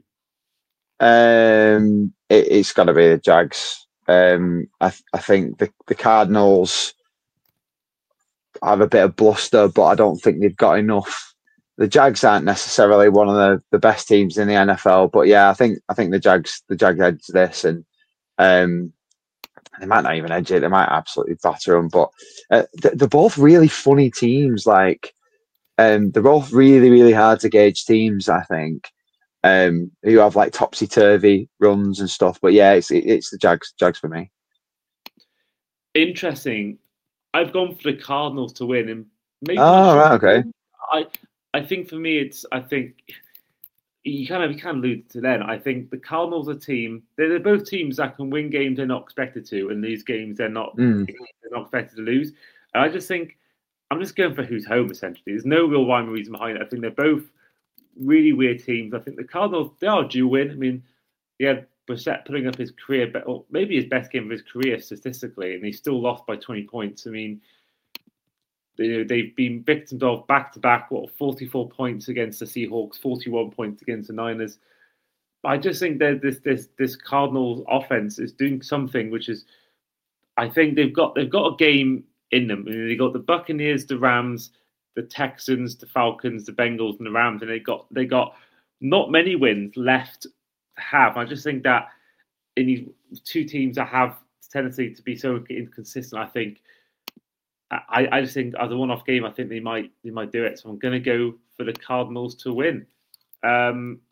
Um, it, it's got to be the Jags. Um, I th- I think the the Cardinals have a bit of bluster, but I don't think they've got enough. The Jags aren't necessarily one of the, the best teams in the N F L, but yeah, I think I think the Jags the Jags edge this, and um, they might not even edge it. They might absolutely batter them, but uh, they're both really funny teams. Like, um, they're both really really hard to gauge teams. I think. Um, who have like topsy turvy runs and stuff, but yeah, it's it, it's the Jags, Jags for me. Interesting. I've gone for the Cardinals to win, and maybe. Oh, right, okay. I I think for me, it's I think you kind of you kind of alluded to then. I think the Cardinals are a team. They're, they're both teams that can win games they're not expected to, and these games they're not mm. they're not expected to lose. And I just think I'm just going for who's home essentially. There's no real rhyme or reason behind it. I think they're both really weird teams. I think the Cardinals, they are due win. I mean, yeah, Brissett putting up his career, or maybe his best game of his career statistically, and he still lost by twenty points. I mean, they, they've been victims of back-to-back, what, forty-four points against the Seahawks, forty-one points against the Niners. But I just think that this this this Cardinals offense is doing something which is, I think they've got they've got a game in them. I mean, they've got the Buccaneers, the Rams, the Texans, the Falcons, the Bengals, and the Rams, and they got they got not many wins left to have. I just think that in these two teams that have tendency to be so inconsistent, I think I, I just think as a one-off game, I think they might they might do it. So I'm going to go for the Cardinals to win. Um,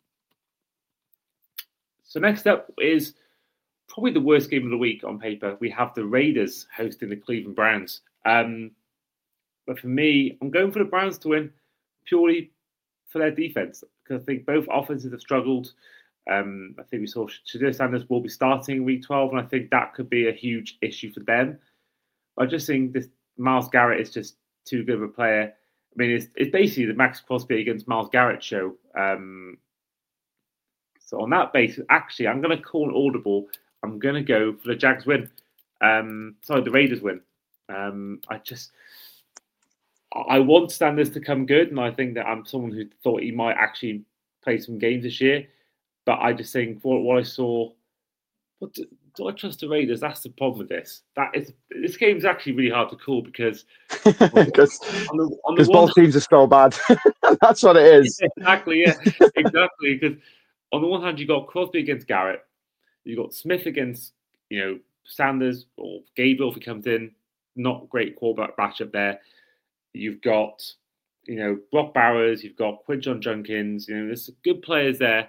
so next up is probably the worst game of the week on paper. We have the Raiders hosting the Cleveland Browns. Um, But for me, I'm going for the Browns to win purely for their defense, because I think both offenses have struggled. Um, I think we saw Shedeur Sanders will be starting in week twelve, and I think that could be a huge issue for them. I just think this Myles Garrett is just too good of a player. I mean, it's, it's basically the Max Crosby against Myles Garrett show. Um, so on that basis, actually, I'm going to call an audible. I'm going to go for the Jags win. Um, sorry, the Raiders win. Um, I just... I want Sanders to come good, and I think that I'm someone who thought he might actually play some games this year. But I just think what, what I saw, what do, do I trust the Raiders? That's the problem with this. That is, this game is actually really hard to call because because both teams are so bad. That's what it is. Yeah, exactly, yeah, exactly. Because on the one hand, you got Crosby against Garrett, you got Smith against you know Sanders or Gabriel if he comes in. Not great quarterback matchup there. You've got, you know, Brock Bowers. You've got Quinton Junkins. You know, there's good players there.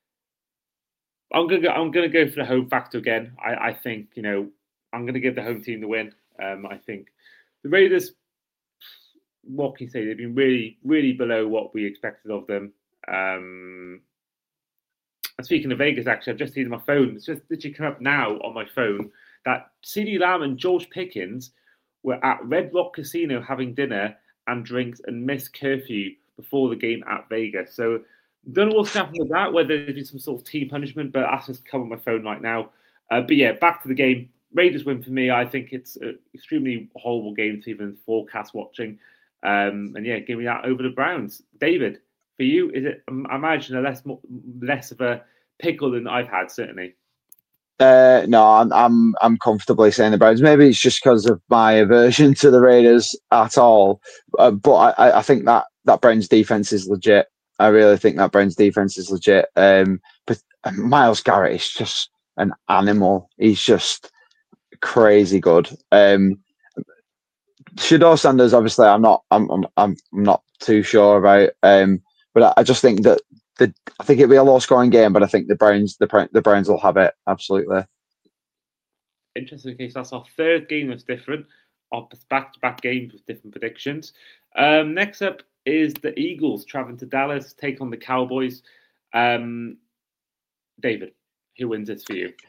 I'm gonna go. I'm gonna go for the home factor again. I, I think you know I'm gonna give the home team the win. Um, I think the Raiders. What can you say? They've been really, really below what we expected of them. Um, and speaking of Vegas, actually, I've just seen on my phone. It's just literally come up now on my phone that CeeDee Lamb and George Pickens were at Red Rock Casino having dinner and drinks and missed curfew before the game at Vegas. So I don't know what's happened with that, whether there's been some sort of team punishment, but that's just come on my phone right now. Uh, but yeah, back to the game. Raiders win for me. I think it's an extremely horrible game to even forecast watching. Um, and yeah, give me that over the Browns. David, for you, is it, I imagine, a less less of a pickle than I've had, certainly. Uh, no, I'm I'm I'm comfortably saying the Browns. Maybe it's just because of my aversion to the Raiders at all. Uh, but I, I think that that Browns defense is legit. I really think that Browns defense is legit. Um, but Myles Garrett is just an animal. He's just crazy good. Um, Shedeur Sanders, obviously, I'm not I'm I'm I'm not too sure about. Um, but I, I just think that the I think it'll be a low scoring game, but I think the Browns the the Browns will have it absolutely. Interesting case. That's our third game that's different. Our back-to-back games with different predictions. Um, next up is the Eagles traveling to Dallas, take on the Cowboys. Um, David, who wins this for you?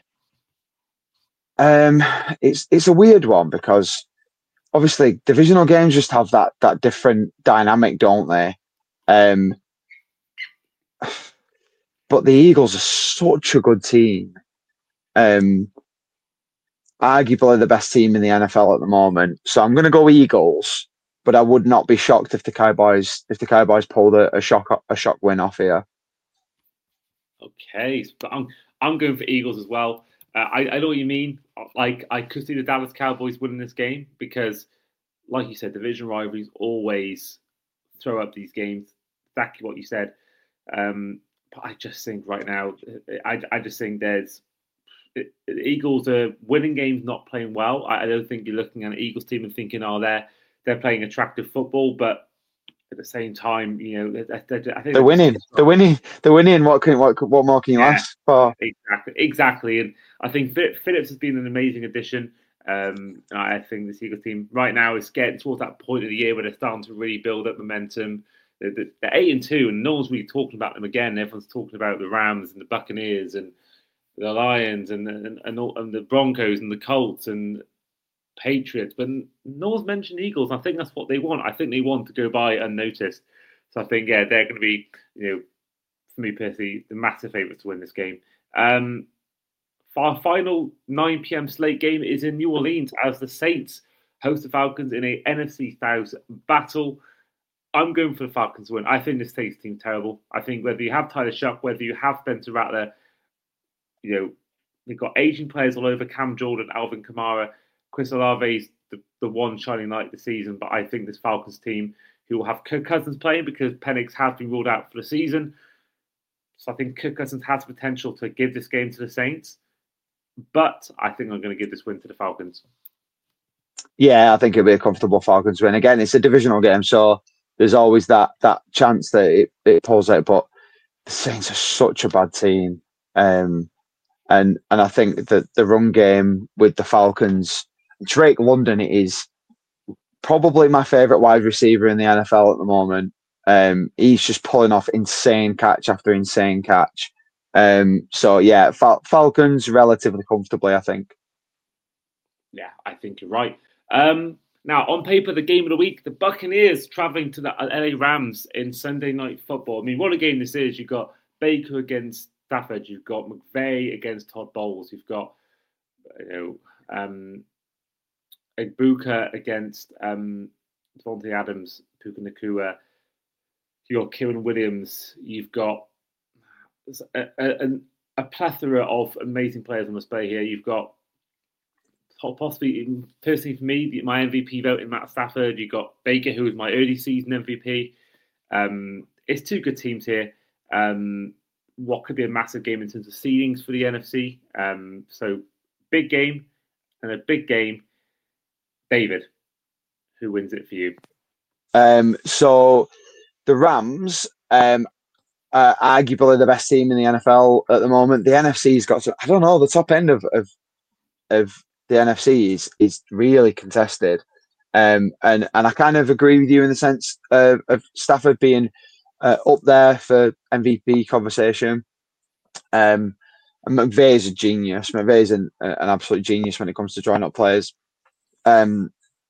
Um, it's it's a weird one because obviously divisional games just have that that different dynamic, don't they? Um, but the Eagles are such a good team. Um, arguably the best team in the N F L at the moment. So I'm going to go Eagles, but I would not be shocked if the Cowboys if the Cowboys pulled a, a shock a shock win off here. Okay, but I'm I'm going for Eagles as well. Uh, I I know what you mean. Like I could see the Dallas Cowboys winning this game because, like you said, division rivalries always throw up these games. Exactly what you said. Um, but I just think right now, I I just think there's the Eagles are winning games, not playing well. I, I don't think you're looking at an Eagles team and thinking, oh, they're they're playing attractive football, but at the same time, you know, I, I think they're winning. They're winning. They're winning. What can what what more can you yeah, ask for? Exactly, exactly. And I think Phillips has been an amazing addition. Um, I think this Eagles team right now is getting towards that point of the year where they're starting to really build up momentum. They're, they're eight and two, and no one's really talking about them again. Everyone's talking about the Rams and the Buccaneers and the Lions and and and, all, and the Broncos and the Colts and Patriots, but no one's mentioned Eagles. I think that's what they want. I think they want to go by unnoticed. So I think, yeah, they're going to be, you know, for me personally, the massive favourite to win this game. Um, our final nine p.m. slate game is in New Orleans as the Saints host the Falcons in a N F C South battle. I'm going for the Falcons to win. I think this Saints team's terrible. I think whether you have Tyler Shuck, whether you have Spencer Rattler, you know, they've got Asian players all over, Cam Jordan, Alvin Kamara. Chris Olave's the, the one shining light this season, but I think this Falcons team, who will have Kirk Cousins playing because Penix has been ruled out for the season. So I think Kirk Cousins has potential to give this game to the Saints, but I think I'm going to give this win to the Falcons. Yeah, I think it'll be a comfortable Falcons win. Again, it's a divisional game, so there's always that that chance that it, it pulls out, but the Saints are such a bad team. Um, and and I think that the run game with the Falcons, Drake London is probably my favourite wide receiver in the N F L at the moment. Um, he's just pulling off insane catch after insane catch. Um, so yeah, Fal- Falcons relatively comfortably, I think. Yeah, I think you're right. Um, now, on paper, the game of the week, the Buccaneers travelling to the L A Rams in Sunday Night Football. I mean, what a game this is. You've got Baker against Stafford. You've got McVay against Todd Bowles. You've got, you know, um, Ibuka against um, Devontae Adams, Puka Nacua. You've got Kieran Williams. You've got a, a, a plethora of amazing players on display here. You've got possibly, personally for me, my M V P vote in Matt Stafford. You've got Baker, who was my early season M V P. Um, it's two good teams here. Um, what could be a massive game in terms of seedings for the N F C. Um, so big game and a big game. David, who wins it for you? Um, so the Rams, um, are arguably the best team in the N F L at the moment. The N F C's got to, I don't know, the top end of of, of the N F C is is really contested. Um, and and I kind of agree with you in the sense of, of Stafford being uh, up there for M V P conversation. Um, and McVay is a genius. McVay is an, an absolute genius when it comes to drawing up players. Um,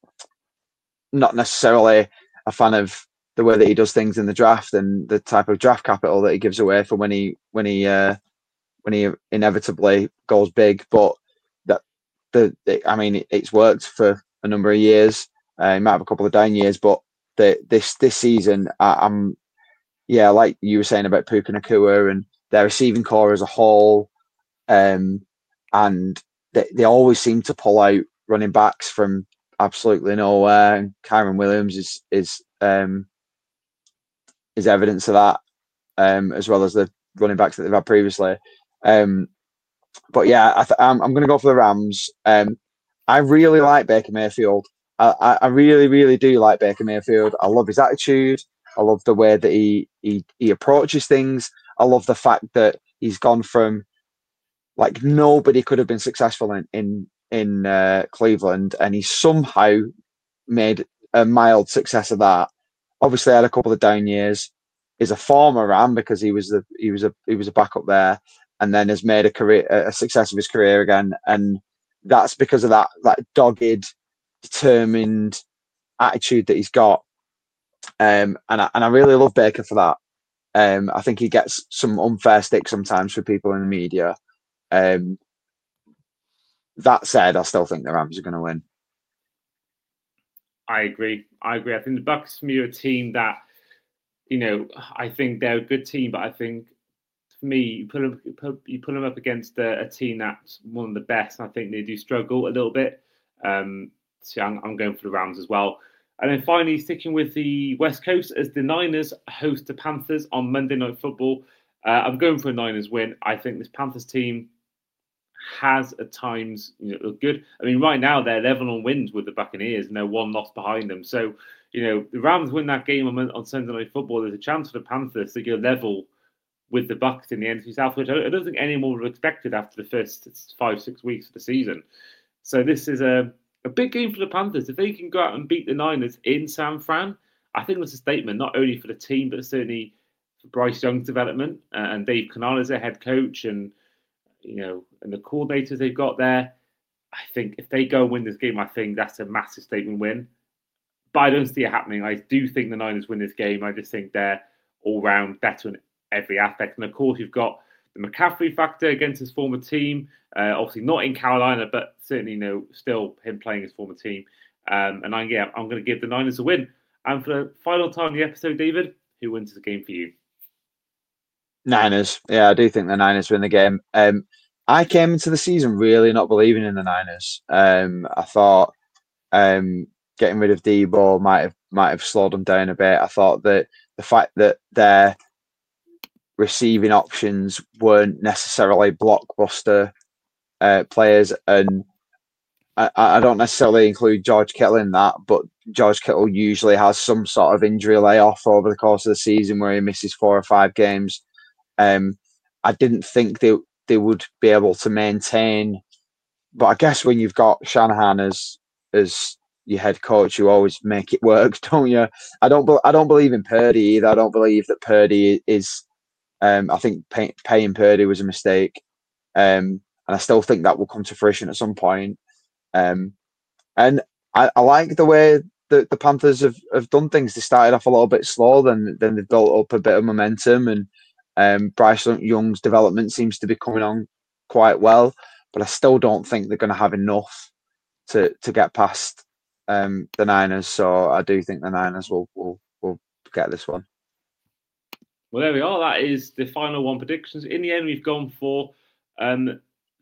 not necessarily a fan of the way that he does things in the draft and the type of draft capital that he gives away for when he when he uh, when he inevitably goes big. But that the, the I mean, it's worked for a number of years. Uh, he might have a couple of down years, but the, this this season, I, I'm yeah, like you were saying about Puka Nacua and their receiving core as a whole, um, and they they always seem to pull out running backs from absolutely nowhere. And Kyron Williams is is um, is evidence of that, um, as well as the running backs that they've had previously. Um, but yeah, I th- I'm I'm going to go for the Rams. Um, I really like Baker Mayfield. I, I really, really do like Baker Mayfield. I love his attitude. I love the way that he he he approaches things. I love the fact that he's gone from like nobody could have been successful in in in uh, Cleveland, and he somehow made a mild success of that. Obviously, had a couple of down years. Is a former Ram because he was the he was a he was a backup there, and then has made a career a success of his career again, and that's because of that that dogged, determined attitude that he's got. Um, and I, and I really love Baker for that. Um, I think he gets some unfair stick sometimes for people in the media. Um, that said, I still think the Rams are going to win. I agree. I agree. I think the Bucks, for me, are a team that, you know, I think they're a good team, but I think for me, you put them, you put, you put them up against a, a team that's one of the best. And I think they do struggle a little bit. Um, so I'm, I'm going for the Rams as well. And then finally, sticking with the West Coast, as the Niners host the Panthers on Monday Night Football. Uh, I'm going for a Niners win. I think this Panthers team has at times, you know, look good. I mean, right now they're level on wins with the Buccaneers, and they're one loss behind them. So, you know, the Rams win that game on, on Sunday Night Football. There's a chance for the Panthers to go level with the Bucs in the N F C South, which I don't think anyone would have expected after the first five, six weeks of the season. So this is a, a big game for the Panthers. If they can go out and beat the Niners in San Fran, I think that's a statement, not only for the team, but certainly for Bryce Young's development. Uh, and Dave Canales, their head coach, and you know, and the coordinators they've got there. I think if they go and win this game, I think that's a massive statement win. But I don't see it happening. I do think the Niners win this game. I just think they're all-round better in every aspect. And of course, you've got the McCaffrey factor against his former team. Uh, obviously not in Carolina, but certainly, you know, still him playing his former team. Um, and I, yeah, I'm going to give the Niners a win. And for the final time in the episode, David, who wins the game for you? Niners. Yeah, I do think the Niners win the game. Um, I came into the season really not believing in the Niners. Um, I thought um, getting rid of Debo might have might have slowed them down a bit. I thought that the fact that their receiving options weren't necessarily blockbuster uh, players, and I, I don't necessarily include George Kittle in that, but George Kittle usually has some sort of injury layoff over the course of the season where he misses four or five games. Um, I didn't think they they would be able to maintain, but I guess when you've got Shanahan as as your head coach, you always make it work, don't you? I don't I don't believe in Purdy either. I don't believe that Purdy is. Um, I think pay, paying Purdy was a mistake, um, and I still think that will come to fruition at some point. Um, and I, I like the way that the Panthers have, have done things. They started off a little bit slow, then then they've built up a bit of momentum, and um, Bryce Young's development seems to be coming on quite well. But I still don't think they're going to have enough to to get past um, the Niners. So I do think the Niners will will will get this one. Well, there we are. That is the final one predictions. In the end, we've gone for um,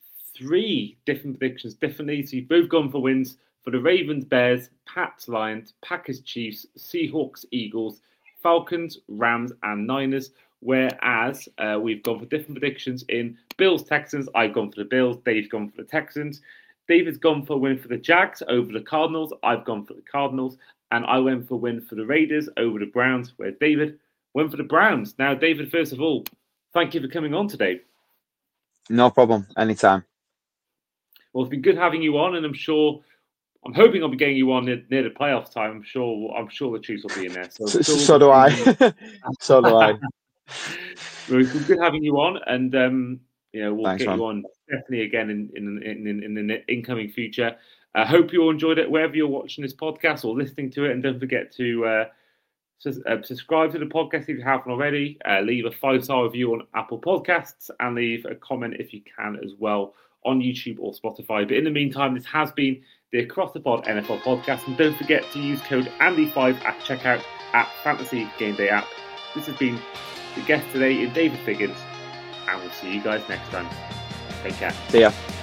three different predictions differently. So you've both gone for wins for the Ravens, Bears, Pats, Lions, Packers, Chiefs, Seahawks, Eagles, Falcons, Rams, and Niners. Whereas uh, we've gone for different predictions in Bills, Texans. I've gone for the Bills. Dave's gone for the Texans. David's gone for a win for the Jags over the Cardinals. I've gone for the Cardinals. And I went for a win for the Raiders over the Browns, where David went for the Browns. Now, David, first of all, thank you for coming on today. No problem. Anytime. Well, it's been good having you on, and I'm sure, I'm hoping I'll be getting you on near, near the playoff time. I'm sure, I'm sure the Chiefs will be in there. So, so, so do I. so do I. Well, it's been good having you on, and um, you know, we'll Thanks, get man. you on definitely again in in in, in, in the incoming future. I uh, hope you all enjoyed it wherever you're watching this podcast or listening to it, and don't forget to uh, Uh, subscribe to the podcast if you haven't already. Uh, leave a five-star review on Apple Podcasts and leave a comment if you can as well on YouTube or Spotify. But in the meantime, this has been the Across the Pod N F L podcast. And don't forget to use code Andy five at checkout at Fantasy Game Day app. This has been the guest today in David Figgins. And we'll see you guys next time. Take care. See ya.